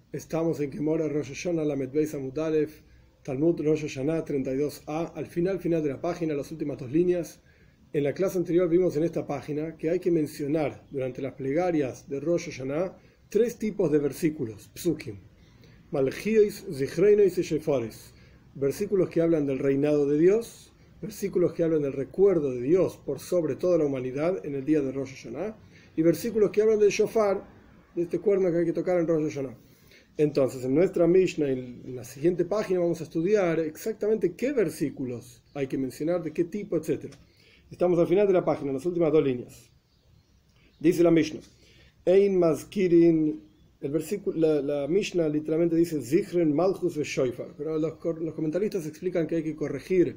Estamos en Gemora Rosh Hashanah Lamed Beis Amud Aleph, Talmud Rosh Hashanah 32a, al final de la página, las últimas dos líneas. En la clase anterior vimos en esta página que hay que mencionar durante las plegarias de Rosh Hashanah tres tipos de versículos, psukim, Malchiois, Zichreinois y Shefaris, versículos que hablan del reinado de Dios, versículos que hablan del recuerdo de Dios por sobre toda la humanidad en el día de Rosh Hashanah, y versículos que hablan del shofar, de este cuerno que hay que tocar en Rosh Hashanah. Entonces, en nuestra Mishnah, en la siguiente página, vamos a estudiar exactamente qué versículos hay que mencionar, de qué tipo, etc. Estamos al final de la página, en las últimas dos líneas. Dice la Mishnah, Ein Mazkirin, el versículo, la Mishnah literalmente dice Zichren Malchus ve Shoifar, pero los comentaristas explican que hay que corregir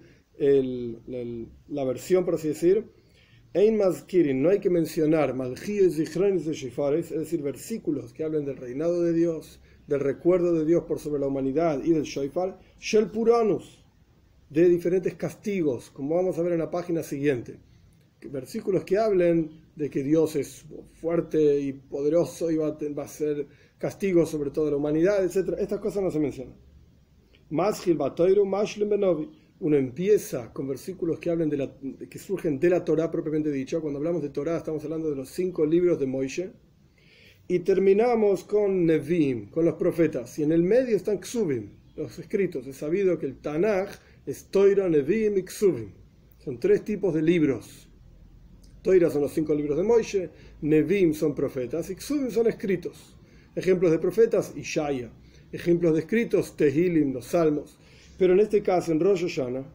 la versión, por así decir. Ein Mazkirin, no hay que mencionar Malchiois, Zichreinois y Shefaris, es decir, versículos que hablen del reinado de Dios, del recuerdo de Dios por sobre la humanidad y del Shoifar, Shel Puranus, de diferentes castigos, como vamos a ver en la página siguiente. Versículos que hablen de que Dios es fuerte y poderoso y va a hacer castigos sobre toda la humanidad, etc. Estas cosas no se mencionan. Maschil Batoiru, Mashlim Benovi. Uno empieza con versículos que hablen que surgen de la Torá propiamente dicha. Cuando hablamos de Torá estamos hablando de los 5 libros de Moishe. Y terminamos con Nevim, con los profetas. Y en el medio están Ksuvim, los escritos. Es sabido que el Tanaj es Toira, Nevim y Ksuvim. Son 3 tipos de libros. Toira son los 5 libros de Moishe, Nevim son profetas y Ksuvim son escritos. Ejemplos de profetas, Ishaya. Ejemplos de escritos, Tehilim, los salmos. Pero en este caso, en Rosh Hashanah,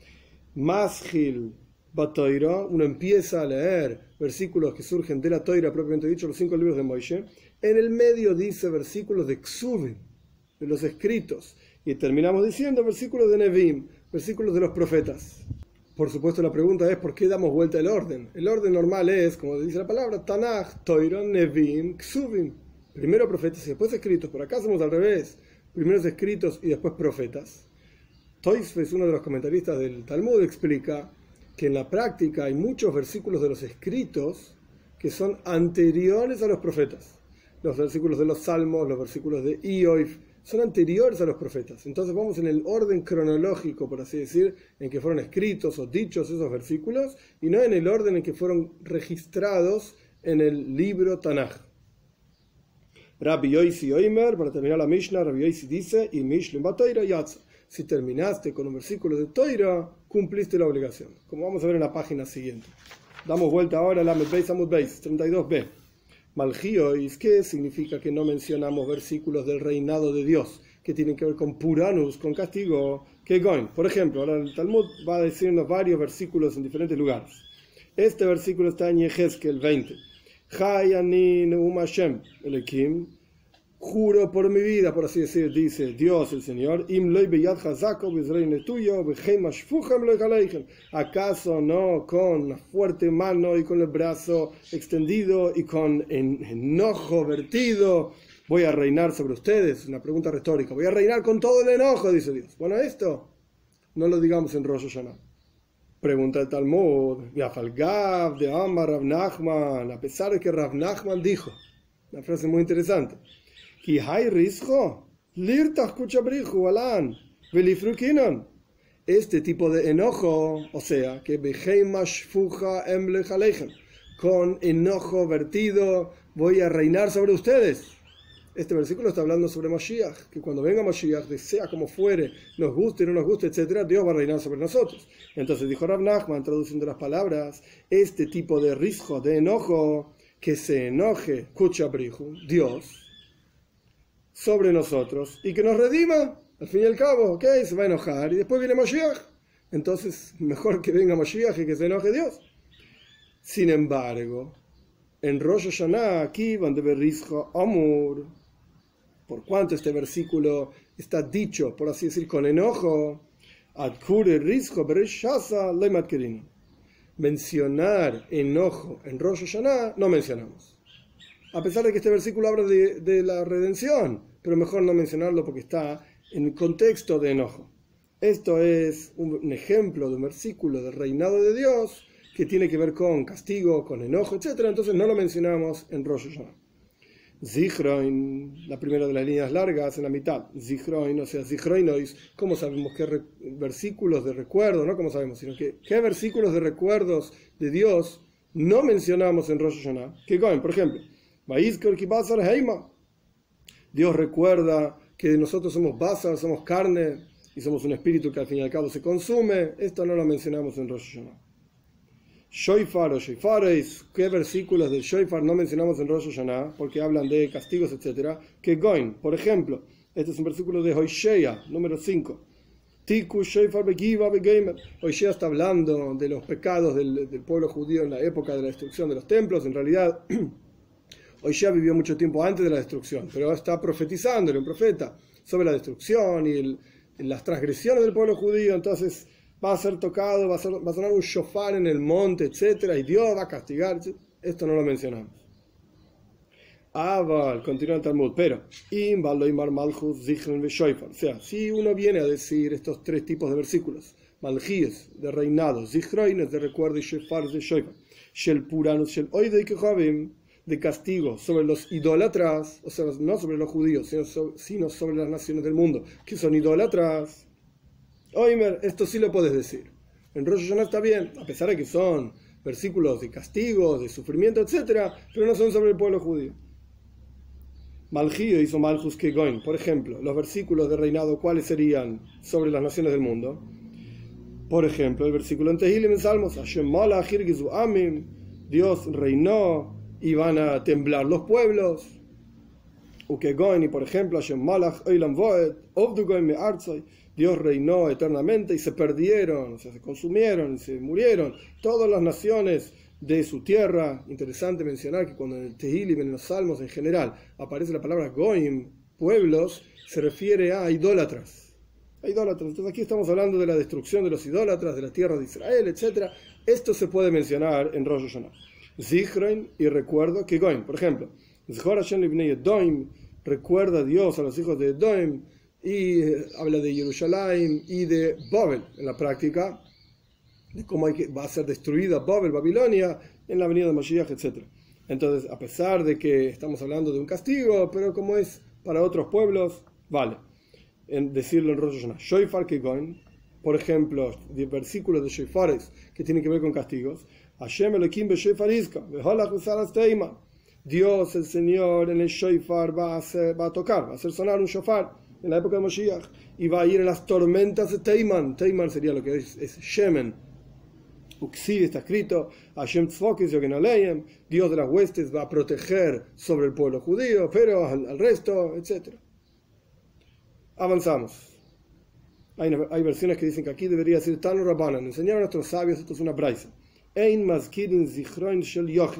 Maschil Batoira, uno empieza a leer versículos que surgen de la Toira propiamente dicho, los 5 libros de Moishe. En el medio dice versículos de Ksuvim, de los escritos. Y terminamos diciendo versículos de Nevim, versículos de los profetas. Por supuesto, la pregunta es ¿por qué damos vuelta el orden? El orden normal es, como dice la palabra, Tanaj, Toira, Nevim, Ksuvim. Primero profetas y después escritos. Por acá hacemos al revés. Primero escritos y después profetas. Toisves, uno de los comentaristas del Talmud, explica que en la práctica hay muchos versículos de los escritos que son anteriores a los profetas. Los versículos de los salmos, los versículos de Ioif, son anteriores a los profetas. Entonces vamos en el orden cronológico, por así decir, en que fueron escritos o dichos esos versículos, y no en el orden en que fueron registrados en el libro Tanaj. Rabbi Yosi Oimer, para terminar la Mishnah, Rabbi Yosi dice, y Mishlim Batoira Yatza. Si terminaste con un versículo de Toira, cumpliste la obligación. Como vamos a ver en la página siguiente. Damos vuelta ahora a la Lamed Beis Amud Beis, 32b. Malchiois, ¿qué significa que no mencionamos versículos del reinado de Dios que tienen que ver con Puranus, con castigo? Que Goin. Por ejemplo, ahora el Talmud va a decirnos varios versículos en diferentes lugares. Este versículo está en Yehezkel 20. Chai ani neum Hashem Elokim. Juro por mi vida, por así decir, dice Dios el Señor, ¿acaso no con una fuerte mano y con el brazo extendido y con enojo vertido voy a reinar sobre ustedes? Una pregunta retórica. Voy a reinar con todo el enojo, dice Dios. Bueno, esto no lo digamos en Rosh Hashanah. Pregunta el Talmud, Yafalgav de Amar Rav Nachman, a pesar de que Rav Nachman dijo, una frase muy interesante, este tipo de enojo, o sea, que con enojo vertido voy a reinar sobre ustedes. Este versículo está hablando sobre Mashiach, que cuando venga Mashiach, sea como fuere, nos guste, no nos guste, etc., Dios va a reinar sobre nosotros. Entonces dijo Rav Nachman, traduciendo las palabras, este tipo de risco, de enojo, que se enoje, Dios, sobre nosotros y que nos redima, al fin y al cabo, ¿ok? Se va a enojar y después viene Mashiach. Entonces, mejor que venga Mashiach y que se enoje Dios. Sin embargo, en Rosh Hashanah, aquí van de Berizjo Amur, por cuanto este versículo está dicho, por así decir, con enojo, Adkure Rizjo Bereshasa Lematkerin. Mencionar enojo en Rosh Hashanah no mencionamos. A pesar de que este versículo habla de la redención, pero mejor no mencionarlo porque está en contexto de enojo. Esto es un ejemplo de un versículo del reinado de Dios que tiene que ver con castigo, con enojo, etc. Entonces no lo mencionamos en Rosh Hashanah. Zichroin, la primera de las líneas largas en la mitad. Zichroin, o sea, Zichroinois. ¿Cómo sabemos qué versículos de recuerdo? No como sabemos, sino que qué versículos de recuerdos de Dios no mencionamos en Rosh Hashanah. Que Goen, por ejemplo, Dios recuerda que nosotros somos basar, somos carne y somos un espíritu que al fin y al cabo se consume. Esto no lo mencionamos en Rosh Hashanah. Shoifar o Shoifares, ¿qué versículos del Shoifar no mencionamos en Rosh Hashanah? Porque hablan de castigos, etc. Que Goin, por ejemplo, este es un versículo de Hoshea, número 5. Tiku Shoifar Begiva Begeimer. Hoshea está hablando de los pecados del pueblo judío en la época de la destrucción de los templos. En realidad, Hoshea vivió mucho tiempo antes de la destrucción, pero está profetizando, era un profeta, sobre la destrucción y las transgresiones del pueblo judío. Entonces va a ser tocado, va a sonar un shofar en el monte, etc. Y Dios va a castigar. Esto no lo mencionamos. Continúa el Talmud, pero o sea, si uno viene a decir estos tres tipos de versículos, Malchíes de reinado, Zichroines de recuerdo y Shofar de Shofar, Shel Puranus, Shel Oidei Kehavim de castigo sobre los idólatras, o sea, no sobre los judíos, sino sobre las naciones del mundo, que son idólatras. Oimer, esto sí lo puedes decir. En Rosh Hashanah está bien, a pesar de que son versículos de castigos, de sufrimiento, etc., pero no son sobre el pueblo judío. Malchío hizo Malchus Kegoin, por ejemplo, los versículos de reinado, ¿cuáles serían sobre las naciones del mundo? Por ejemplo, el versículo en Tehilim en Salmos, Hashem Malach Hirgizu Amim, Dios reinó y van a temblar los pueblos. Ukegoin, y por ejemplo, Hashem Malach Oilam Voed, Ovdugoin Me Arzoy, Dios reinó eternamente y se perdieron, o sea, se consumieron y se murieron todas las naciones de su tierra. Interesante mencionar que cuando en el Tehilim, en los Salmos en general, aparece la palabra Goim, pueblos, se refiere a idólatras. Entonces aquí estamos hablando de la destrucción de los idólatras, de la tierra de Israel, etc. Esto se puede mencionar en Rosh Hashanah. Zichroin, y recuerdo que Goim, por ejemplo, Zchor Hashem Livnei Edom, recuerda a Dios a los hijos de Edom, y habla de Jerusalén y de Babel en la práctica, de cómo va a ser destruida Babel, Babilonia, en la venida de Mashiach, etc. Entonces, a pesar de que estamos hablando de un castigo, pero como es para otros pueblos, vale en decirlo en Rosh Hashanah. Shoifar Kegoin, por ejemplo, de versículos de Shoifares que tienen que ver con castigos. Hashem Elohim beShoifar Izka, veholach usaras teima. Dios, el Señor, en el Shoifar va a tocar, va a hacer sonar un shofar en la época de Mashiach, y va a ir en las tormentas de Teiman. Teiman sería lo que es Shemen. Uxid está escrito, Hashem Tzvokis Yogenaleim, Dios de las huestes va a proteger sobre el pueblo judío, pero al resto, etc. Avanzamos. Hay versiones que dicen que aquí debería decir Tanu Rabbanan, enseñaron a nuestros sabios, esto es una braisa. Ein mazkidin zichroin shel yochid.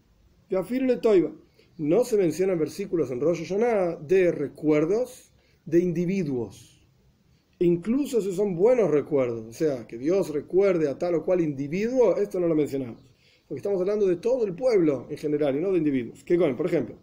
No se mencionan versículos en Rosh Hashanah de recuerdos de individuos, incluso si son buenos recuerdos, o sea, que Dios recuerde a tal o cual individuo, esto no lo mencionamos, porque estamos hablando de todo el pueblo en general y no de individuos. ¿Qué con? Por ejemplo,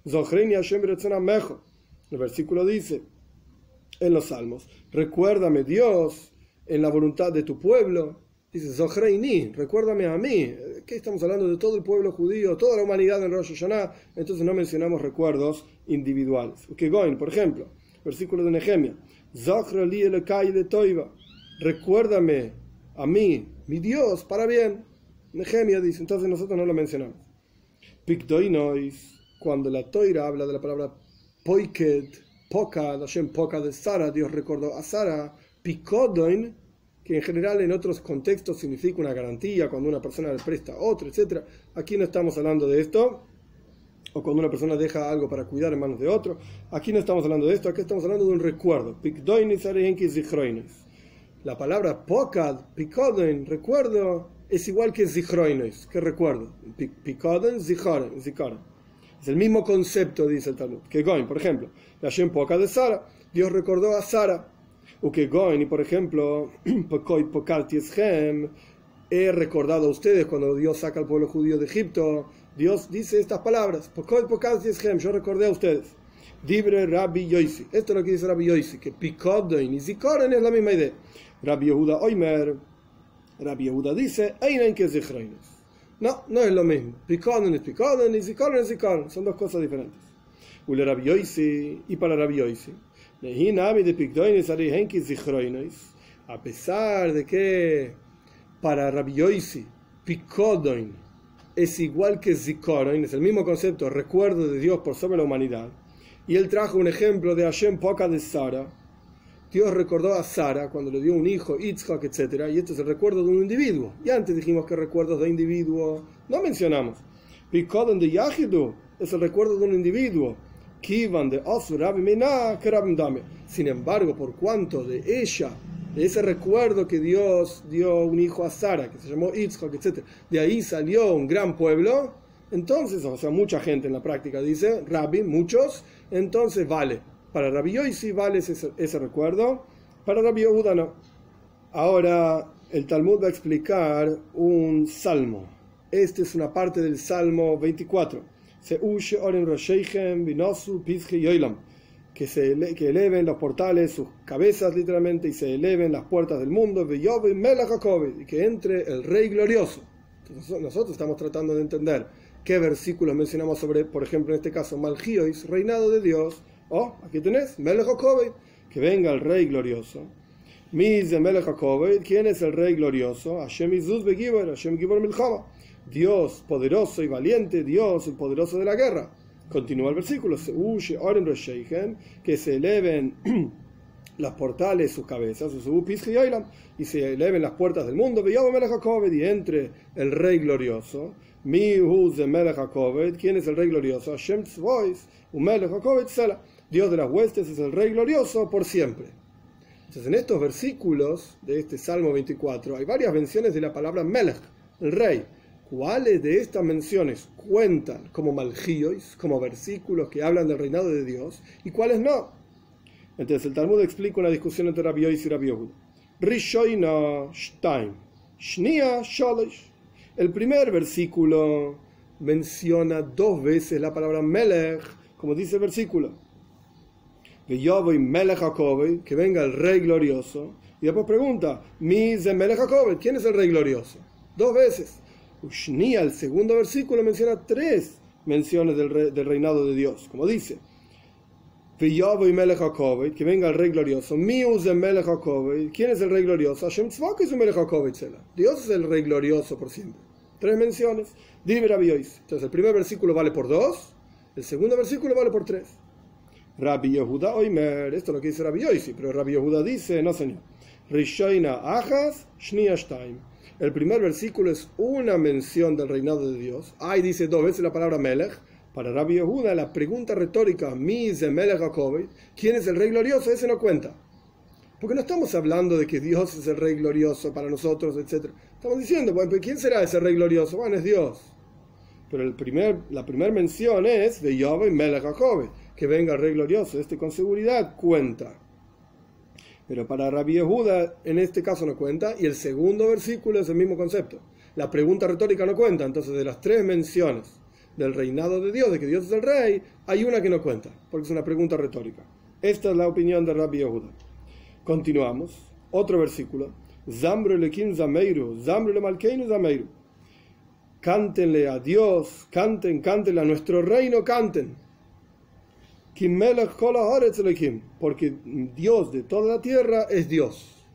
el versículo dice en los Salmos, recuérdame Dios en la voluntad de tu pueblo. Dice, Zohreini, recuérdame a mí. ¿Qué estamos hablando? De todo el pueblo judío, toda la humanidad en Rosh Hashanah. Entonces no mencionamos recuerdos individuales. Ukegoin, por ejemplo, versículo de Nehemia. Zohreli elekai de toiva. Recuérdame a mí, mi Dios, para bien. Nehemia dice, entonces nosotros no lo mencionamos. Pikdoinois, cuando la Toira habla de la palabra poiket, poka, Hashem poka de Sara, Dios recordó a Sara. Pikodoin, que en general en otros contextos significa una garantía cuando una persona le presta a otro, etc. Aquí no estamos hablando de esto, o cuando una persona deja algo para cuidar en manos de otro. Aquí no estamos hablando de esto, aquí estamos hablando de un recuerdo. La palabra pokad, pikoden, recuerdo, es igual que zichroines, que recuerdo. Pikoden, zicharen. Es el mismo concepto, dice el Talmud. Que Goin, por ejemplo, la Hashem poka de Sara, Dios recordó a Sara. Ukegoin, y por ejemplo, he recordado a ustedes cuando Dios saca al pueblo judío de Egipto. Dios dice estas palabras, yo recordé a ustedes. Dibre Rabbi Yoisi, esto es lo que dice Rabbi Yoisi, que Pikodoin y Zikoren es la misma idea. Rabbi Yehuda Oimer, Rabbi Yehuda dice, Einen que Zichroines. No es lo mismo. Pikodoin es Pikodoin y Zikoren es Zikoren, son dos cosas diferentes. Ule Rabbi Yosi, y para Rabbi Yosi. A pesar de que para Rabbi Yosi, Pikodoin es igual que Zikoron, es el mismo concepto, recuerdo de Dios por sobre la humanidad. Y él trajo un ejemplo de Hashem Poca de Sara. Dios recordó a Sara cuando le dio un hijo, Yitzhak, etc. Y este es el recuerdo de un individuo. Y antes dijimos que recuerdos de individuo no mencionamos. Pikodon de Yahidu es el recuerdo de un individuo. Kivan de Osur Rabbi Mená que Rabbi Dame. Sin embargo, por cuanto de ella, de ese recuerdo que Dios dio un hijo a Sara, que se llamó Yitzhak, etc., de ahí salió un gran pueblo, entonces, o sea, mucha gente en la práctica dice, Rabbi, muchos, entonces vale. Para Rabbi Yosi vale ese recuerdo, para Rabbi Yehuda no. Ahora, el Talmud va a explicar un salmo. Este es una parte del Salmo 24. Que eleven los portales, sus cabezas literalmente, y se eleven las puertas del mundo, y que entre el Rey glorioso. Entonces, nosotros estamos tratando de entender qué versículos mencionamos sobre, por ejemplo, en este caso, Malchiois, reinado de Dios. Aquí tenés, Melech HaKoved, que venga el Rey glorioso. Miz Melech HaKoved, ¿quién es el Rey glorioso? Hashem Izuz Begiber, Hashem Gibor Milchama. Dios poderoso y valiente, Dios el poderoso de la guerra. Continúa el versículo, que se eleven las portales, sus cabezas, y se eleven las puertas del mundo, y entre el Rey glorioso. ¿Quién es el Rey glorioso? Hashem Tzvois, Dios de las huestes es el Rey glorioso por siempre. Entonces, en estos versículos de este Salmo 24 hay varias menciones de la palabra Melech, el Rey. ¿Cuáles de estas menciones cuentan como Malchiois, como versículos que hablan del reinado de Dios, y cuáles no? Entonces el Talmud explica una discusión entre Rabbi Yosi y Rabbi Yehuda. Rishoina Shtaim, Shnia Sholish. El primer versículo menciona 2 veces la palabra Melech, como dice el versículo. Veyovoy Melech HaKoved, que venga el Rey glorioso. Y después pregunta, Miz Melech HaKoved, ¿quién es el Rey glorioso? 2 veces. Ushnia, el segundo versículo, menciona 3 menciones del reinado de Dios, como dice, que venga el Rey glorioso. ¿Quién es el Rey glorioso? Dios es el Rey glorioso por siempre. 3 menciones. Entonces el primer versículo vale por 2, el segundo versículo vale por 3. Rabbi Yehuda Oimer, esto es lo que dice Rabbi Yosi, pero Rabbi Yehuda dice, no señor, Rishoina Achas Shnia Shtaim. El primer versículo es una mención del reinado de Dios. Ahí dice 2 veces la palabra Melech. Para Rabbi Yehuda, la pregunta retórica, Mi ze Melech HaKoved, ¿quién es el Rey glorioso? Ese no cuenta. Porque no estamos hablando de que Dios es el Rey glorioso para nosotros, etc. Estamos diciendo, bueno, ¿quién será ese Rey glorioso? Bueno, es Dios. Pero la primera mención es de Yahweh Melech HaKoved, que venga el Rey glorioso. Este con seguridad cuenta. Pero para Rabbi Yehuda en este caso no cuenta, y el segundo versículo es el mismo concepto. La pregunta retórica no cuenta, entonces de las 3 menciones del reinado de Dios, de que Dios es el Rey, hay una que no cuenta, porque es una pregunta retórica. Esta es la opinión de Rabbi Yehuda. Continuamos. Otro versículo. Zambru lekim zameiru, zambru le malkeinu zameiru. Cántenle a Dios, cántenle a nuestro reino, canten. Porque Dios de toda la tierra es Dios.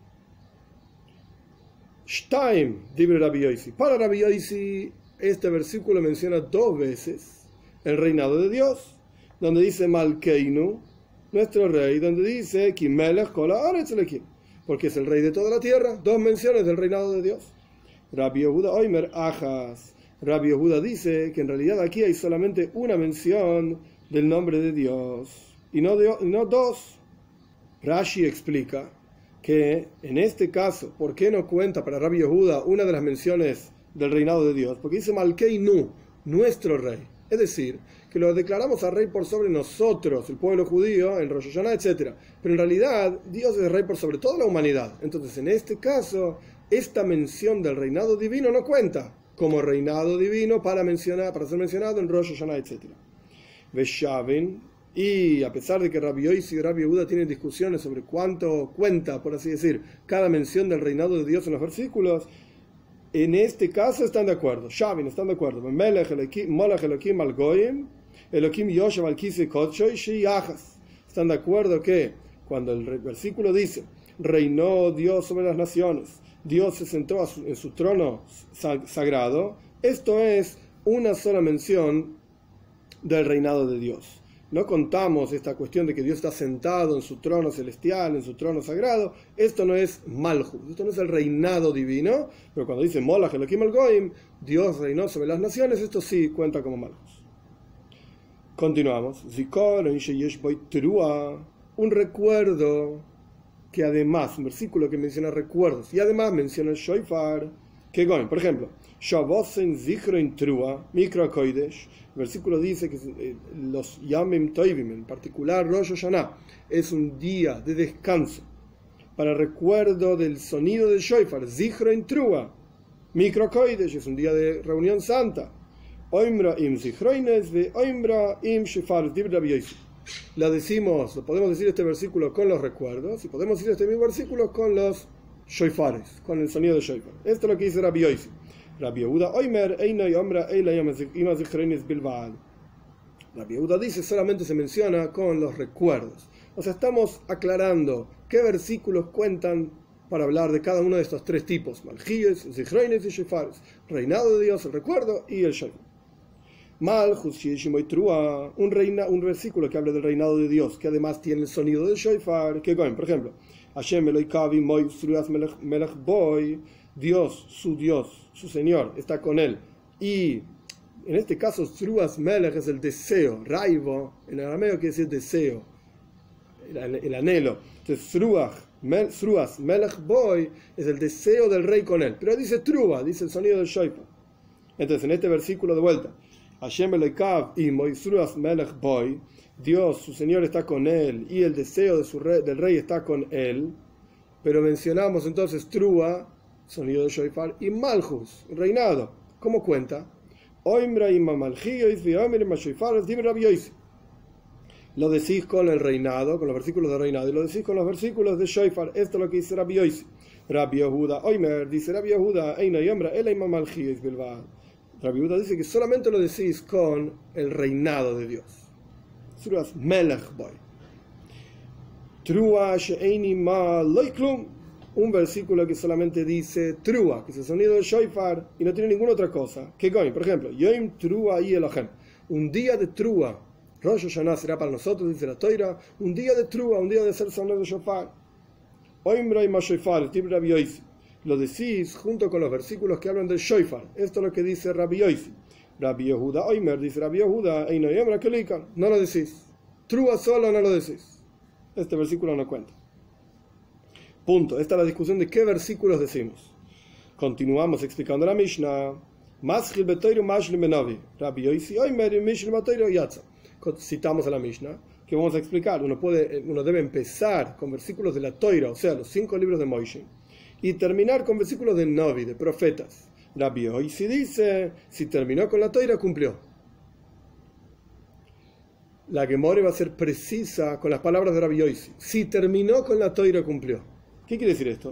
Shtaim, dice Rabbi Yosi. Para Rabbi Yosi, este versículo menciona 2 veces el reinado de Dios, donde dice Malkeinu, nuestro rey, donde dice Kimelech kol haaretz lekim, porque es el rey de toda la tierra. 2 menciones del reinado de Dios. Rabbi Yehuda Oimer Achas. Rabbi Yehuda dice que en realidad aquí hay solamente una mención del nombre de Dios y no 2. Rashi explica que en este caso, ¿por qué no cuenta para Rabbi Yehuda una de las menciones del reinado de Dios? Porque dice Malkeinu, nuestro rey, es decir, que lo declaramos al rey por sobre nosotros, el pueblo judío, en Rosh Hashanah, etc. Pero en realidad Dios es rey por sobre toda la humanidad. Entonces en este caso esta mención del reinado divino no cuenta como reinado divino para ser mencionado en Rosh Hashanah, etc. Veshavin, y a pesar de que Rabbi Yosi y Rabbi Yehuda tienen discusiones sobre cuánto cuenta, por así decir, cada mención del reinado de Dios en los versículos, en este caso están de acuerdo. Shavin están de acuerdo. Elohim Yoshev al Kisei Kodshoy Sheyachas. ¿Están de acuerdo que cuando el versículo dice reinó Dios sobre las naciones, Dios se sentó en su trono sagrado, esto es una sola mención del reinado de Dios? No contamos esta cuestión de que Dios está sentado en su trono celestial, en su trono sagrado. Esto no es Malchus, esto no es el reinado divino, pero cuando dice Molach Elohim al Goim, Dios reinó sobre las naciones, esto sí cuenta como Malchus. Continuamos. Un recuerdo que además, un versículo que menciona recuerdos y además menciona el Shofar, que Goim, por ejemplo, el versículo dice que los Yamim Toivim, en particular Rosh Hashanah, es un día de descanso para recuerdo del sonido del Shofar. Zichron Trua, Mikra Kodesh, es un día de reunión santa. Oimra im Zichroines ve Oimra im Shofar, lo podemos decir este versículo con los recuerdos y podemos decir este mismo versículo con los Shofares, con el sonido de Shofar. Esto es lo que dice Rabbi Yossi. Rabbi Yehuda Oimer Einay Omra Eila Ima Zichroines Bilbal. Rabbi Yehuda dice solamente se menciona con los recuerdos. O sea, estamos aclarando qué versículos cuentan para hablar de cada uno de estos tres tipos: Malchíes, Zichroines y Shofares. Reinado de Dios, el recuerdo y el Shofar. Malchus Trua, un versículo que habla del reinado de Dios, que además tiene el sonido del Shofar, que por ejemplo, Hashem Eloikavi Moy Struas Melech Boy, Dios, su Señor, está con él. Y en este caso, Struas Melech es el deseo, Raivo, en arameo quiere decir deseo, el anhelo. Entonces, Struas Melech Boy es el deseo del rey con él. Pero dice Trua, dice el sonido del Shofar. Entonces, en este versículo de vuelta, Hashem Eloikav y Moisruas Melech Boy, Dios, su Señor, está con él y el deseo del rey está con él. Pero mencionamos entonces Trua, sonido de Shofar, y Malchus, reinado. ¿Cómo cuenta? Lo decís con el reinado, con los versículos de reinado, y lo decís con los versículos de Shofar. Esto es lo que dice Rabbi Yossi. Rabbi Yehuda Oimer, dice Rabbi Yehuda, Eina Yombra, Elaima Malchiyos Bilbao. Rabbi Yehuda dice que solamente lo decís con el reinado de Dios. Suras Melech Boy. Trua she'eini ma loiklum. Un versículo que solamente dice Trua, que es el sonido del Shofar, y no tiene ninguna otra cosa. Que Goim, por ejemplo, Yom Trua y Elohem. Un día de Trua. Rosh Hashanah será para nosotros, dice la Toira, un día de Trua, un día de hacer sonido de Shofar. Oimra y ma Shofar, tib Rabbi Yossi. Lo decís junto con los versículos que hablan del Shofar. Esto es lo que dice Rabbi Yossi. Rabbi Yehuda Oimer, dice Rabbi Yehuda, Eino Yomra Kelikan. No lo decís. Trua solo no lo decís. Este versículo no cuenta. Punto. Esta es la discusión de qué versículos decimos. Continuamos explicando la Mishnah. Maschil betoiro mashlim benovi. Rabbi Yossi Oimer mishlim betoiro yatza. Citamos a la Mishnah, que vamos a explicar. Uno debe empezar con versículos de la Toira, o sea, los 5 libros de Moisés, y terminar con versículos de Novi, de profetas. Rabbi Yossi dice, si terminó con la Toira, cumplió. La Gemore va a ser precisa con las palabras de Rabbi Yossi. Si terminó con la Toira, cumplió. ¿Qué quiere decir esto?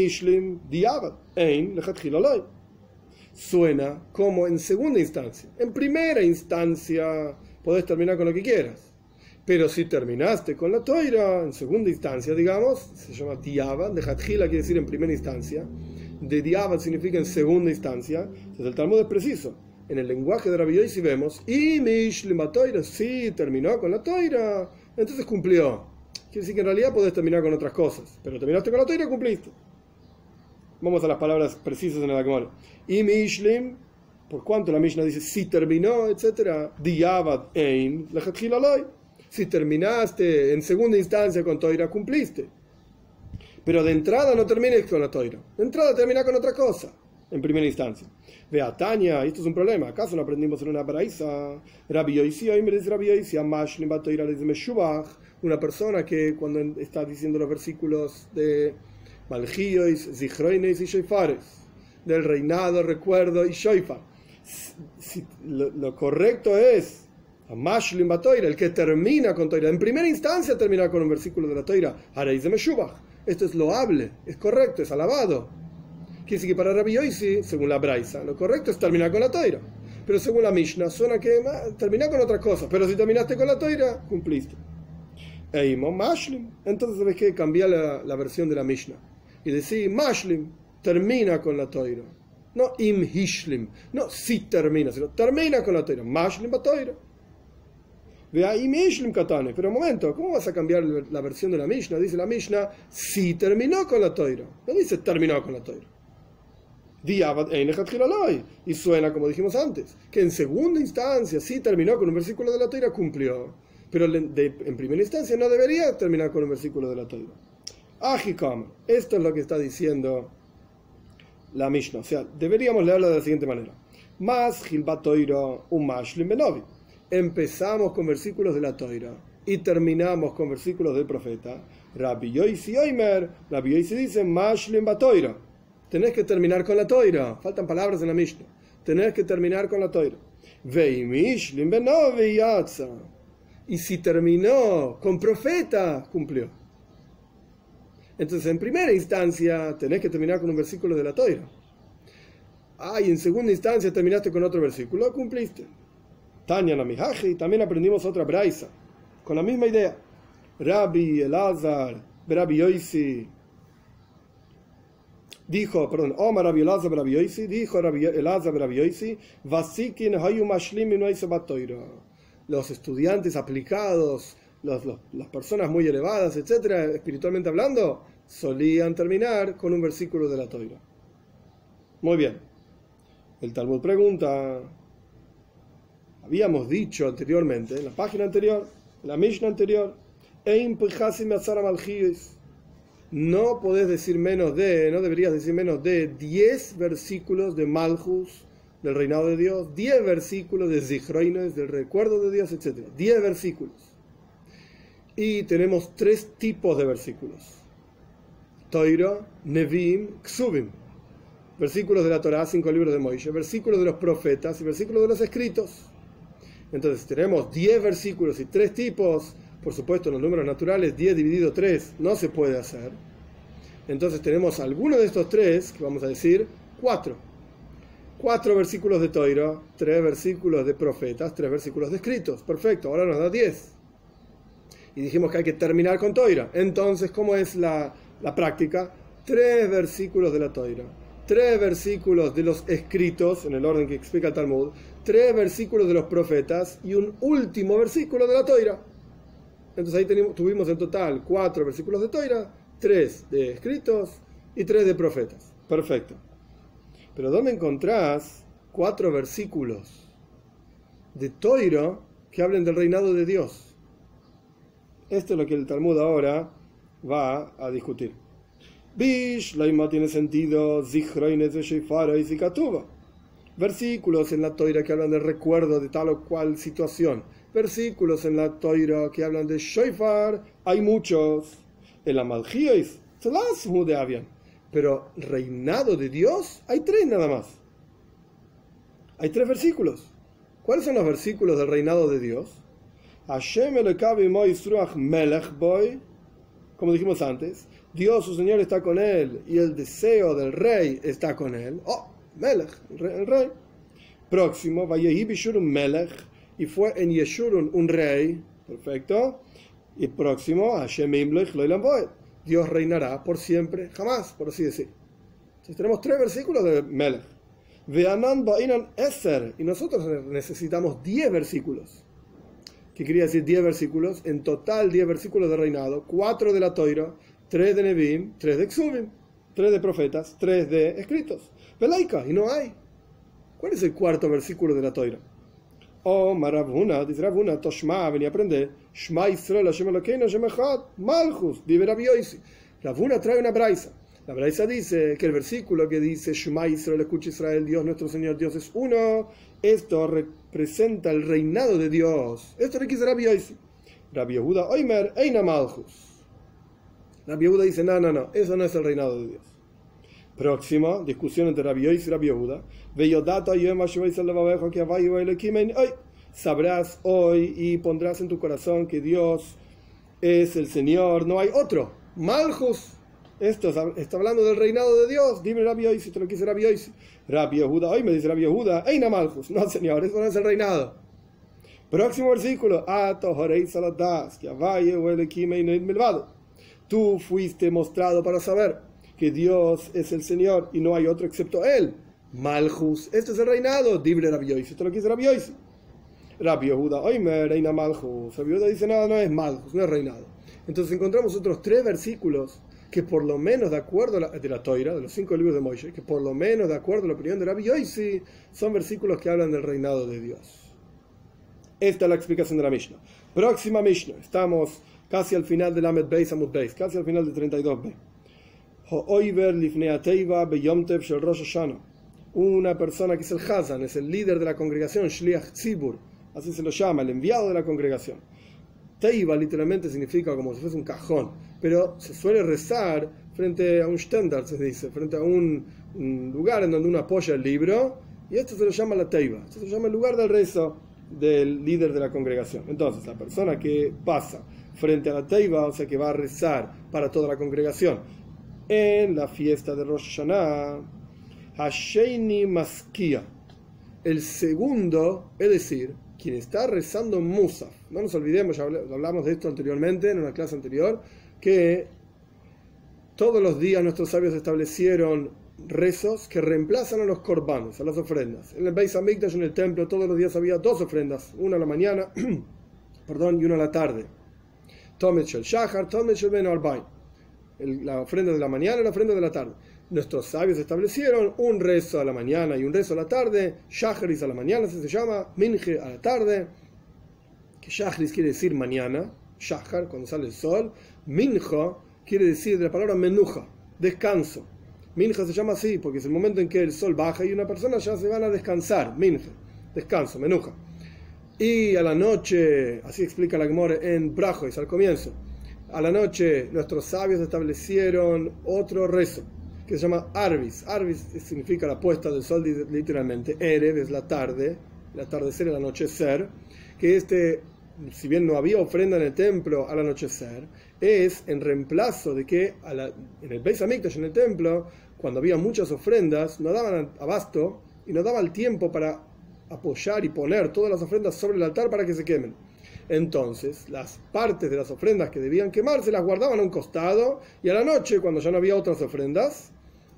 Suena como en segunda instancia. En primera instancia podés terminar con lo que quieras. Pero si terminaste con la Toira, en segunda instancia, digamos, se llama Diavad, de Hatjila quiere decir en primera instancia, de Diavad significa en segunda instancia. Entonces el Talmud es preciso. En el lenguaje de Rabbi Yossi vemos, y Mishlim Toira, sí, terminó con la Toira, entonces cumplió. Quiere decir que en realidad podés terminar con otras cosas, pero terminaste con la Toira, cumpliste. Vamos a las palabras precisas en el Gemara. Y Mishlim, por cuanto la Mishnah dice, si terminó, etc., Diavad ein, de Hatjila loy. Si terminaste en segunda instancia con Toira, cumpliste. Pero de entrada no termines con la Toira. De entrada termina con otra cosa, en primera instancia. Vea, Tania, esto es un problema. ¿Acaso no aprendimos en una braisa? Rabbi Yossi, una persona que cuando está diciendo los versículos de Malchíos, Zichroines y Shofares, del reinado, recuerdo y Shofar, lo correcto es Mashlim Batoira, el que termina con Toira. En primera instancia termina con un versículo de la Toira. Esto es loable, es correcto, es alabado. Quiere decir que para Rabbi Yossi, según la Braisa, lo correcto es terminar con la Toira. Pero según la Mishnah, suena que terminás con otras cosas. Pero si terminaste con la Toira, cumpliste. Entonces, ¿sabes qué? Cambia la versión de la Mishnah. Y decís, Mashlim, termina con la Toira. No im hishlim, no si termina, sino termina con la Toira. Mashlim ba Toira. Vea im hishlim katane. Pero un momento, ¿cómo vas a cambiar la versión de la Mishnah? Dice la Mishnah, si terminó con la Toira. No dice terminó con la Toira. Y suena como dijimos antes, que en segunda instancia sí terminó con un versículo de la Toira, cumplió, pero en primera instancia no debería terminar con un versículo de la Toira. Ajikam, esto es lo que está diciendo la Mishnah, o sea, deberíamos leerlo de la siguiente manera. Más Gilbat Toira un Mashlim Benovi. Empezamos con versículos de la Toira y terminamos con versículos del profeta. Rabbi Yoisi Oimer, Rabbi Yoisi dice Mashlim Batoira. Tenés que terminar con la Toira. Faltan palabras en la Mishnah. Tenés que terminar con la Toira. Y si terminó con profeta, cumplió. Entonces, en primera instancia, tenés que terminar con un versículo de la Toira. Y en segunda instancia terminaste con otro versículo, cumpliste. Tanya Namihaji, también aprendimos otra braisa, con la misma idea. Rabbi Elazar, Rabbi Yoisi, dijo, perdón, Omar Rabbi Elazar Rabbi Yoisi, dijo Rabbi Elazar Rabbi Yoisi, Vasikin hayu mashlim no hizo batoira. Los estudiantes aplicados, las personas muy elevadas, etcétera, espiritualmente hablando, solían terminar con un versículo de la Toira. Muy bien. El Talmud pregunta, habíamos dicho anteriormente, en la página anterior, en la Mishnah anterior, no podés decir menos de, no deberías decir menos de 10 versículos de Malchus, del reinado de Dios, 10 versículos de Zichroines, del recuerdo de Dios, etc. 10 versículos. Y tenemos 3 tipos de versículos. Toira, Nevim, Ksubim. Versículos de la Torá, 5 libros de Moisés, versículos de los profetas y versículos de los escritos. Entonces tenemos 10 versículos y 3 tipos. Por supuesto, en los números naturales, 10 dividido 3 no se puede hacer. Entonces tenemos alguno de estos 3, que vamos a decir 4. 4 versículos de Toira, 3 versículos de profetas, 3 versículos de escritos. Perfecto, ahora nos da 10. Y dijimos que hay que terminar con Toira. Entonces, ¿cómo es la práctica? 3 versículos de la Toira, 3 versículos de los escritos, en el orden que explica el Talmud, 3 versículos de los profetas y un último versículo de la Toira. Entonces ahí tuvimos en total 4 versículos de Toira, 3 de escritos y 3 de profetas. Perfecto. Pero ¿dónde encontrás 4 versículos de Toira que hablen del reinado de Dios? Esto es lo que el Talmud ahora va a discutir. Bish, Laima tiene sentido, Zichroines de Sheifara y Zikatuba. Versículos en la Toira que hablan del recuerdo de tal o cual situación. Versículos en la Toira que hablan de Sheifar, hay muchos. En la Malchíos, Tlasmu de Avian. Pero reinado de Dios, hay 3 nada más. Hay 3 versículos. ¿Cuáles son los versículos del reinado de Dios? Hashem elekavi mo yisruach melech boy. Como dijimos antes, Dios, su Señor, está con él y el deseo del rey está con él. Oh, Melech, el rey. Próximo, Vayehi Bishurun Melech, y fue en Yeshurun un rey. Perfecto. Y próximo, Hashem Imlech Loilam Boed. Dios reinará por siempre, jamás, por así decir. Entonces tenemos 3 versículos de Melech. Veanan Bainan Eser, y nosotros necesitamos 10 versículos. ¿Qué quería decir 10 versículos? En total 10 versículos de reinado, 4 de la Toira, 3 de Nevim, 3 de Ksubim, 3 de profetas, 3 de escritos. Velaika, y no hay. ¿Cuál es el 4.º versículo de la Toira? Oh, Maravuna, dice Ravuna, Toshma, venía a aprender. Shma Yisrael, Hashem Elokeinu, Hashem Echad, Malchus, vive Rabbi Yoisi. Ravuna trae una braisa. La braisa dice que el versículo que dice Shma Yisrael, escucha Israel, Dios nuestro Señor, Dios es uno. Esto representa el reinado de Dios. Esto le quiso Rabbi Yoisi. Rabbi Yehuda Oimer, Eina Malchus. Rabbi Yehuda dice, no, eso no es el reinado de Dios. Próxima, discusión entre Rabbi Yoisi y Rabbi Yehuda. Sabrás hoy y pondrás en tu corazón que Dios es el Señor, no hay otro. Malchus, Esto está hablando del reinado de Dios. Dime Rabbi Yosi, te lo quise Rabbi Yosi. Rabbi Yehuda, hoy me dice Rabbi Yehuda, Eina Malchus. No, señor, eso no es el reinado. Próximo versículo. Tú fuiste mostrado para saber que Dios es el Señor y no hay otro excepto Él. Malchus, este es el reinado. Dibre Rabbi Yosi, esto lo quiere Rabbi Yosi. Rabbi Yehuda, hoy me reina Malchus. Rabbi Yehuda dice, no es Malchus, no es reinado. Entonces encontramos otros 3 versículos que por lo menos de acuerdo de la Toira, de los 5 libros de Moisés, que por lo menos de acuerdo a la opinión de Rabbi Yosi, son versículos que hablan del reinado de Dios. Esta es la explicación de la Mishnah. Próxima Mishnah. Estamos casi al final del Amud Beis, casi al final del 32b. Una persona que es el Hazan, es el líder de la congregación, Shliach Tzibur, así se lo llama, el enviado de la congregación. Teiva literalmente significa como si fuese un cajón, pero se suele rezar frente a un Stendard, se dice, frente a un lugar en donde uno apoya el libro, y esto se lo llama la Teiva, esto se llama el lugar del rezo del líder de la congregación. Entonces, la persona que pasa frente a la Teiva, o sea que va a rezar para toda la congregación en la fiesta de Rosh Hashanah, Hasheini Maskia, el segundo, es decir, quien está rezando Musaf. No nos olvidemos, ya hablamos de esto anteriormente, en una clase anterior, que todos los días nuestros sabios establecieron rezos que reemplazan a los korbanos, a las ofrendas. En el Beis Hamikdash, en el templo, todos los días había 2 ofrendas, una a la mañana y una a la tarde. Tomet Shel Shachar, Tomet Shel Ben Arbain, la ofrenda de la mañana y la ofrenda de la tarde. Nuestros sabios establecieron un rezo a la mañana y un rezo a la tarde. Shacharis a la mañana, así se llama, Minje a la tarde, que Shacharis quiere decir mañana, Shachar, cuando sale el sol. Minja quiere decir de la palabra menuja, descanso. Minja se llama así porque es el momento en que el sol baja y una persona ya se van a descansar. Minja, descanso, menuja. Y a la noche, así explica la Gemara en Brajos al comienzo, a la noche nuestros sabios establecieron otro rezo que se llama Arvis. Arvis significa la puesta del sol literalmente. Erev es la tarde, el atardecer, el anochecer, que si bien no había ofrenda en el templo al anochecer, es en reemplazo de que en el Beis Hamikdash, en el templo, cuando había muchas ofrendas, no daban abasto y no daba el tiempo para apoyar y poner todas las ofrendas sobre el altar para que se quemen. Entonces, las partes de las ofrendas que debían quemarse las guardaban a un costado y a la noche, cuando ya no había otras ofrendas,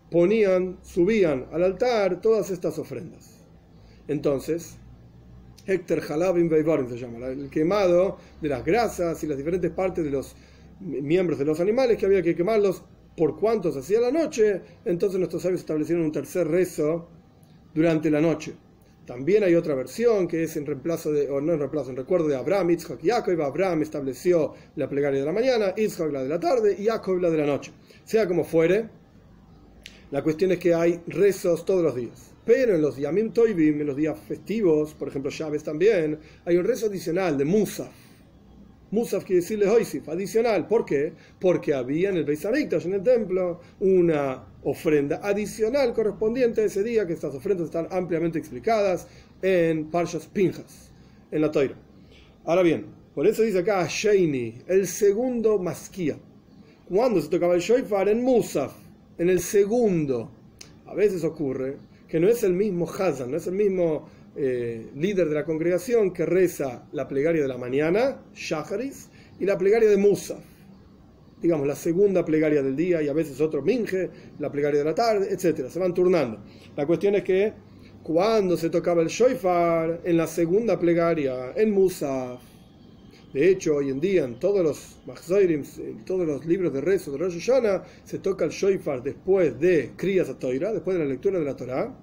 subían al altar todas estas ofrendas. Entonces, Hekter Halabim Veivorim se llama, el quemado de las grasas y las diferentes partes de los miembros de los animales que había que quemarlos por cuanto se hacía la noche. Entonces nuestros sabios establecieron un tercer rezo durante la noche. También hay otra versión que es en recuerdo de Abraham, Yitzhak y Jacob. Abraham estableció la plegaria de la mañana, Yitzhak la de la tarde y Jacob la de la noche. Sea como fuere, la cuestión es que hay rezos todos los días. Pero en los Yamim Toivim, en los días festivos, por ejemplo Shabbos también, hay un rezo adicional de Musaf. Musaf quiere decir Lehoisif, adicional. ¿Por qué? Porque había en el Beis Hamikdash, en el templo, una ofrenda adicional correspondiente a ese día, que estas ofrendas están ampliamente explicadas en Parshas Pinchas, en la Toira. Ahora bien, por eso dice acá Sheini, el segundo Maskia. ¿Cuándo se tocaba el Shofar? En Musaf, en el segundo. A veces ocurre que no es el mismo Hazan, no es el mismo líder de la congregación que reza la plegaria de la mañana, Shacharis, y la plegaria de Musaf, digamos la segunda plegaria del día, y a veces otro Minje, la plegaria de la tarde, etc. Se van turnando. La cuestión es que cuando se tocaba el Shofar en la segunda plegaria, en Musaf, de hecho hoy en día en todos los Machzorim, en todos los libros de rezo de Rosh Hashanah, se toca el Shofar después de Kriyas HaTorah, después de la lectura de la Torah.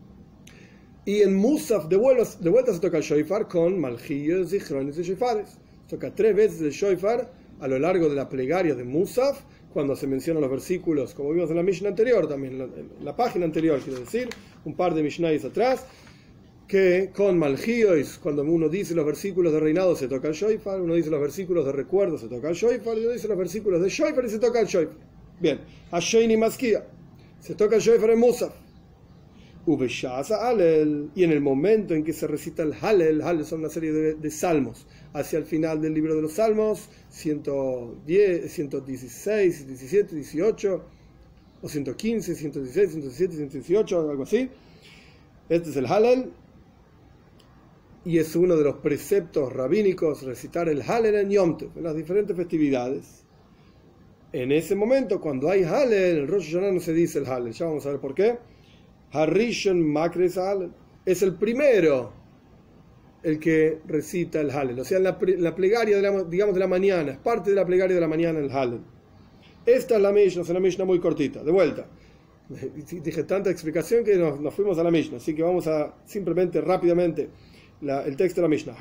Y en Musaf de vuelta se toca el Shofar con Malchiyos, Zichrones y Shofares. Se toca 3 veces el Shofar a lo largo de la plegaria de Musaf, cuando se mencionan los versículos, como vimos en la Mishnah anterior, también en la página anterior, quiero decir, un par de Mishnayos atrás, que con Malchiyos, cuando uno dice los versículos de reinado se toca el Shofar, uno dice los versículos de recuerdo se toca el Shofar, y uno dice los versículos de Shofar y se toca el Shofar. Bien, Hasheini Maskia, se toca el Shofar en Musaf. Y en el momento en que se recita el Hallel son una serie de salmos. Hacia el final del libro de los salmos, 110, 116, 17, 18, o 115, 116, 117, 118, algo así. Este es el Hallel. Y es uno de los preceptos rabínicos, recitar el Hallel en Yom Tov, en las diferentes festividades. En ese momento, cuando hay Hallel, en Rosh Hashanah no se dice el Hallel. Ya vamos a ver por qué. Harishon Makres Hallel. Es el primero el que recita el Hallel. O sea, la plegaria, digamos, de la mañana. Es parte de la plegaria de la mañana el Hallel. Esta es la Mishnah, es una Mishnah muy cortita. De vuelta. Dije tanta explicación que nos fuimos a la Mishnah. Así que vamos a simplemente, rápidamente, el texto de la Mishnah.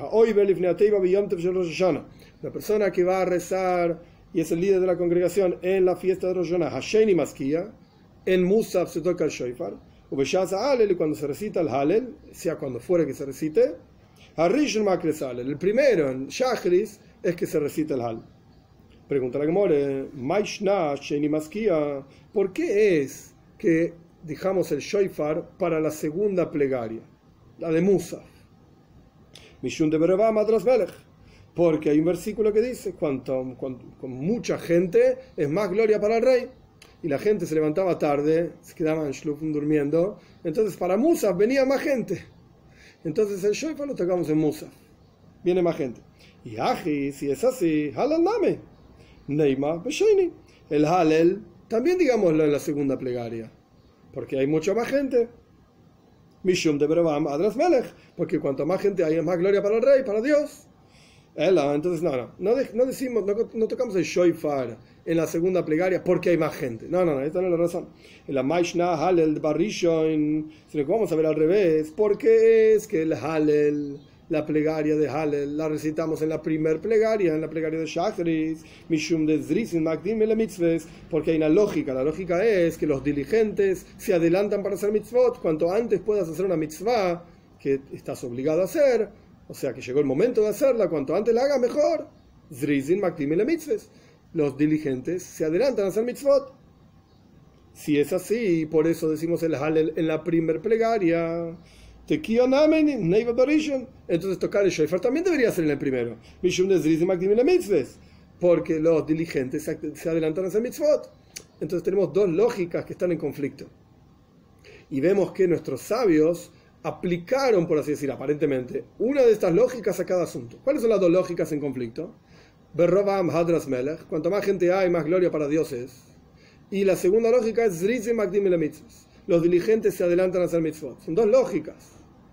La persona que va a rezar y es el líder de la congregación en la fiesta de Rosh Hashanah, Hasheni Maskia, en Musaf se toca el Shofar, y cuando se recita el Hallel, sea cuando fuera que se recite, Harishon Makres Hallel, el primero en Shachris es que se recita el Hallel. Pregunta la Gemara, Maishna Sheni Maskia, ¿por qué es que dejamos el Shofar para la segunda plegaria, la de Musaf? Mishum de Berevam Adras Melech, porque hay un versículo que dice, con mucha gente es más gloria para el rey, y la gente se levantaba tarde, se quedaba en Shlufim durmiendo, entonces para Musaf venía más gente, entonces el Shofar lo tocamos en Musaf, viene más gente. Y Aji, si es así, Halal Name, Neima Besheni, el Hallel también digámoslo en la segunda plegaria, porque hay mucha más gente. Mishum de Berevam Adras Melech, porque cuanto más gente hay, es más gloria para el rey, para Dios. Entonces no tocamos el Shofar en la segunda plegaria porque hay más gente. No, esta no es la razón. En la Maishna Hallel Barishon, sino que vamos a ver al revés, porque es que el Hallel, la plegaria de Hallel, la recitamos en la primer plegaria, en la plegaria de Shachris, Mishum de Zrisin Magdim el mitzvahs, porque hay una lógica. La lógica es que los diligentes se adelantan para hacer mitzvot. Cuanto antes puedas hacer una mitzvah que estás obligado a hacer, o sea que llegó el momento de hacerla, cuanto antes la hagas mejor. Zrisin Magdim el mitzvahs, los diligentes se adelantan a hacer mitzvot. Si es así, por eso decimos el Hallel en la primer plegaria. Entonces tocar el Shofar también debería ser en el primero, porque los diligentes se adelantan a hacer mitzvot. Entonces tenemos dos lógicas que están en conflicto, y vemos que nuestros sabios aplicaron, por así decir, aparentemente, una de estas lógicas a cada asunto. ¿Cuáles son las dos lógicas en conflicto? Berrovam Hadras Melech, cuanto más gente hay, más gloria para Dios es. Y la segunda lógica es Zrizim Magdim el mitzvos, los diligentes se adelantan a hacer mitzvot. Son dos lógicas.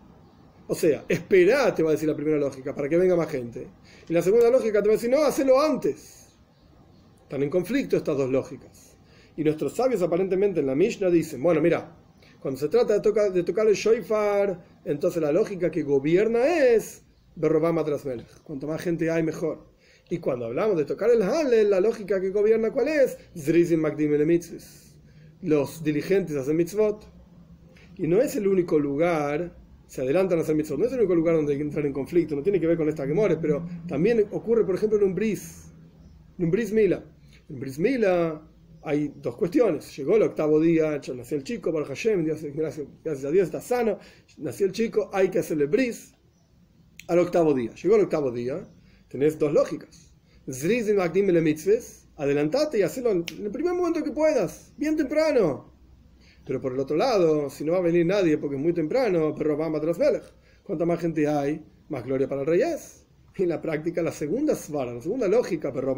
O sea, esperá, te va a decir la primera lógica, para que venga más gente. Y la segunda lógica te va a decir, no, hacelo antes. Están en conflicto estas dos lógicas. Y nuestros sabios aparentemente en la Mishnah dicen, bueno, mira, cuando se trata de tocar el Shofar, entonces la lógica que gobierna es Berrobam Adras Melech. Cuanto más gente hay, mejor. Y cuando hablamos de tocar el Hallel, la lógica que gobierna, ¿cuál es? Zrizim Magdim el mitzvos. Los diligentes hacen mitzvot. Y no es el único lugar, se adelantan a hacer mitzvot, no es el único lugar donde hay que entrar en conflicto, no tiene que ver con esta Gemara, pero también ocurre, por ejemplo, en un bris Mila. En Bris Mila hay dos cuestiones. Llegó el octavo día, nació el chico, Baruch Hashem, gracias a Dios está sano, nació el chico, hay que hacerle bris al octavo día. Llegó el octavo día, tenés dos lógicas. Zrizim Magdim el mitzvos, adelantate y hacelo en el primer momento que puedas, bien temprano. Pero por el otro lado, si no va a venir nadie porque es muy temprano, pero vamos a Melech. Cuanta más gente hay, más gloria para el rey es. Y en la práctica, la segunda svara, la segunda lógica, pero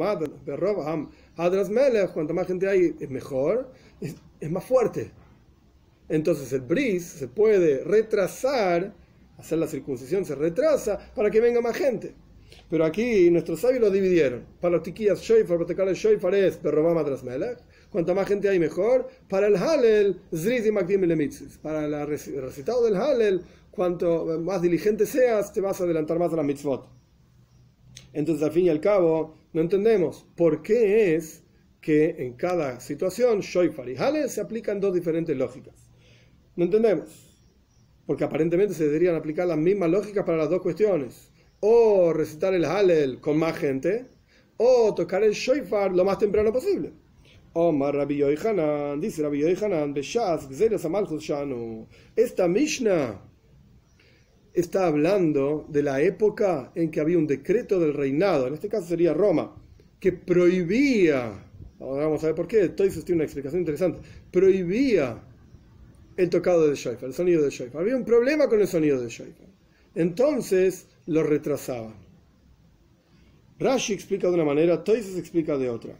Hadras Melech, cuanta más gente hay, es mejor, es más fuerte. Entonces el bris se puede retrasar, hacer la circuncisión se retrasa para que venga más gente. Pero aquí nuestros sabios lo dividieron. Para los tiquías Shofar, para tocar el Shofar es Berrobam Adras Melech. Cuanto más gente hay, mejor. Para el Hallel, Zrizim Magdim el mitzvos. Para el recitado del Hallel, cuanto más diligente seas, te vas a adelantar más a la mitzvot. Entonces, al fin y al cabo, no entendemos por qué es que en cada situación, Shofar y Hallel se aplican dos diferentes lógicas. No entendemos. Porque aparentemente se deberían aplicar las mismas lógicas para las dos cuestiones. O recitar el Hallel con más gente, o tocar el Shofar lo más temprano posible. Omar Rabbi Yohanan, dice Rabbi Yohanan, Beshas, Gzeres Amalchus Shanu. Esta Mishnah está hablando de la época en que había un decreto del reinado, en este caso sería Roma, que prohibía, ahora vamos a ver por qué, Toisos tiene una explicación interesante, prohibía el tocado del shofar, el sonido del shofar. Había un problema con el sonido del shofar. Entonces lo retrasaban. Rashi explica de una manera, Toisos explica de otra.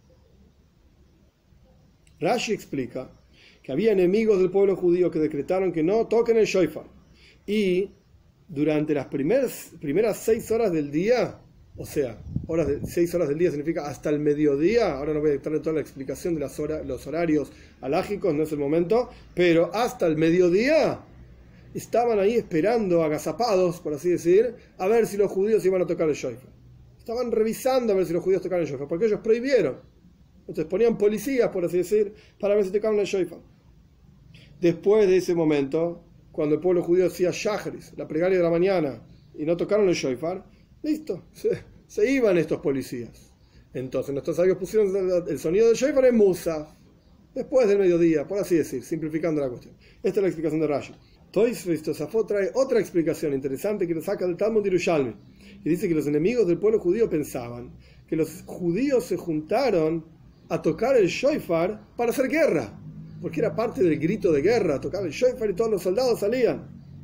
Rashi explica que había enemigos del pueblo judío que decretaron que no toquen el shofar. Y durante las primeras 6 horas del día, o sea, 6 horas del día significa hasta el mediodía, ahora no voy a darle toda la explicación de los horarios alágicos, no es el momento, pero hasta el mediodía estaban ahí esperando, agazapados, por así decir, a ver si los judíos iban a tocar el shofar. Estaban revisando a ver si los judíos tocaban el shofar, porque ellos prohibieron. Entonces ponían policías, por así decir, para ver si tocaban el shofar. Después de ese momento, cuando el pueblo judío hacía shachris, la plegaria de la mañana, y no tocaron el shofar, listo, se iban estos policías. Entonces nuestros sabios pusieron el sonido del shofar en Musaf, después del mediodía, por así decir, simplificando la cuestión. Esta es la explicación de Rashi. Toisfos Tosafot trae otra explicación interesante que lo saca del Talmud Yerushalmi, y dice que los enemigos del pueblo judío pensaban que los judíos se juntaron a tocar el shofar para hacer guerra, porque era parte del grito de guerra, tocar el shofar y todos los soldados salían.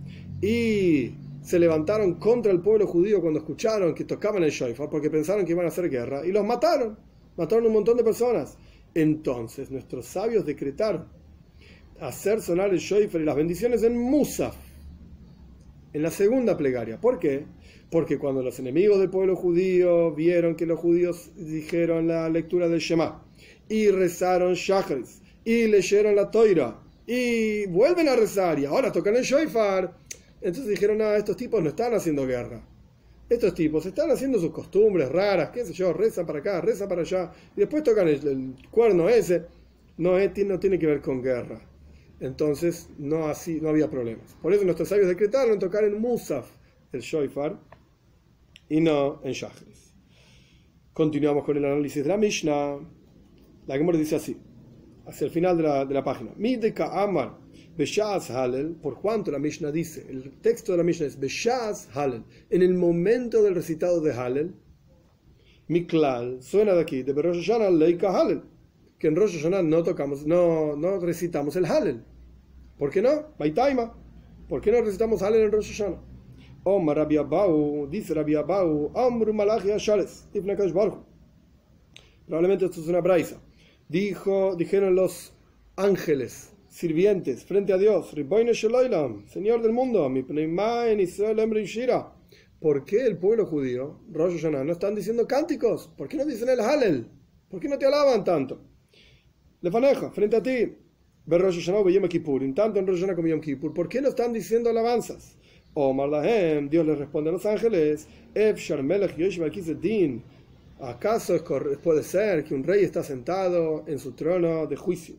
Y se levantaron contra el pueblo judío cuando escucharon que tocaban el shofar, porque pensaron que iban a hacer guerra, y los mataron un montón de personas. Entonces nuestros sabios decretaron hacer sonar el shofar y las bendiciones en Musaf, en la segunda plegaria. ¿Por qué? Porque cuando los enemigos del pueblo judío vieron que los judíos dijeron la lectura del Shema y rezaron Shachris y leyeron la Toira y vuelven a rezar y ahora tocan el shofar, entonces dijeron, estos tipos no están haciendo guerra, estos tipos están haciendo sus costumbres raras, qué sé yo, rezan para acá, rezan para allá y después tocan el cuerno ese, no tiene que ver con guerra. Entonces no había problemas. Por eso nuestros sabios decretaron tocar en Musaf el shofar y no en Shachris. Continuamos con el análisis de la Mishnah. La Gemara dice así, hacia el final de la página: Mideka Amar Beshas Halel, por cuanto la Mishnah dice, el texto de la Mishnah es Beshas Halel, en el momento del recitado de Halel, Miklal, suena de aquí, de Rosh Hashanah Leika Halel, que en Rosh Hashanah no recitamos el Halel. ¿Por qué no? Baitaima. ¿Por qué no recitamos Halel en Rosh Hashanah? Omar Rabbi Abau, dice Rabbi Abau, Amru Malachi Ashales, Ifnei Kadosh Baruch Hu. Probablemente esto es una braisa. Dijeron los ángeles, sirvientes, frente a Dios, Ribono shel olam, Señor del mundo, Mipnei ma en Israel emrin shira. ¿Por qué el pueblo judío, Rosh Hashanah, no están diciendo cánticos? ¿Por qué no dicen el Halel? ¿Por qué no te alaban tanto? Lefaneja, frente a ti, ver Rosh Hashanah o Yom Kippur, tanto en Rosh Hashanah como Yom Kippur, ¿por qué no están diciendo alabanzas? Omar lahem, Dios les responde a los ángeles, Efshar melech yosh b'akizet din. ¿Acaso puede ser que un rey está sentado en su trono de juicio?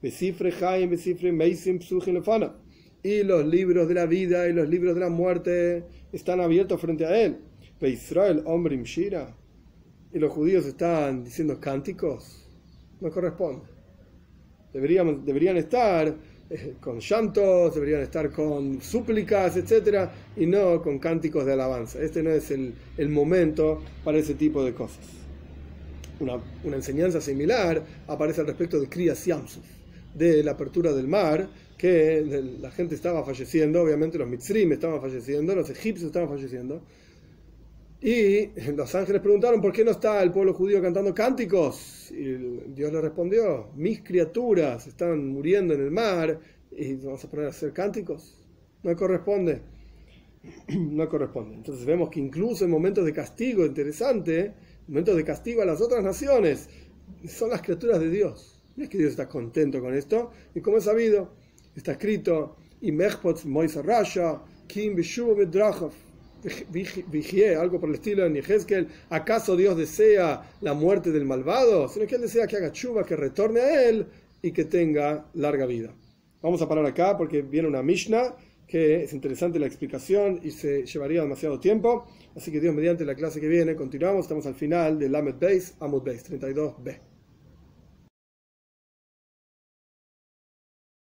Y los libros de la vida y los libros de la muerte están abiertos frente a él. Y los judíos están diciendo cánticos. No corresponde. Deberían estar con llantos, deberían estar con súplicas, etcétera, y no con cánticos de alabanza. Este no es el momento para ese tipo de cosas. Una enseñanza similar aparece al respecto de Kriyas Yamsuf, de la apertura del mar, que la gente estaba falleciendo, obviamente los mitzrim estaban falleciendo, los egipcios estaban falleciendo, y los ángeles preguntaron ¿por qué no está el pueblo judío cantando cánticos? Y Dios les respondió: mis criaturas están muriendo en el mar y vamos a poner a hacer cánticos. No corresponde. Entonces vemos que incluso en momentos de castigo, interesante, momentos de castigo a las otras naciones, son las criaturas de Dios. No es que Dios está contento con esto, y como es sabido, está escrito algo por el estilo en Yehezkel. ¿Acaso Dios desea la muerte del malvado? Sino que Él desea que haga chuva, que retorne a Él y que tenga larga vida. Vamos a parar acá porque viene una Mishnah que es interesante la explicación y se llevaría demasiado tiempo, así que Dios mediante la clase que viene continuamos. Estamos al final de Lamed Beis Amud Beis 32b.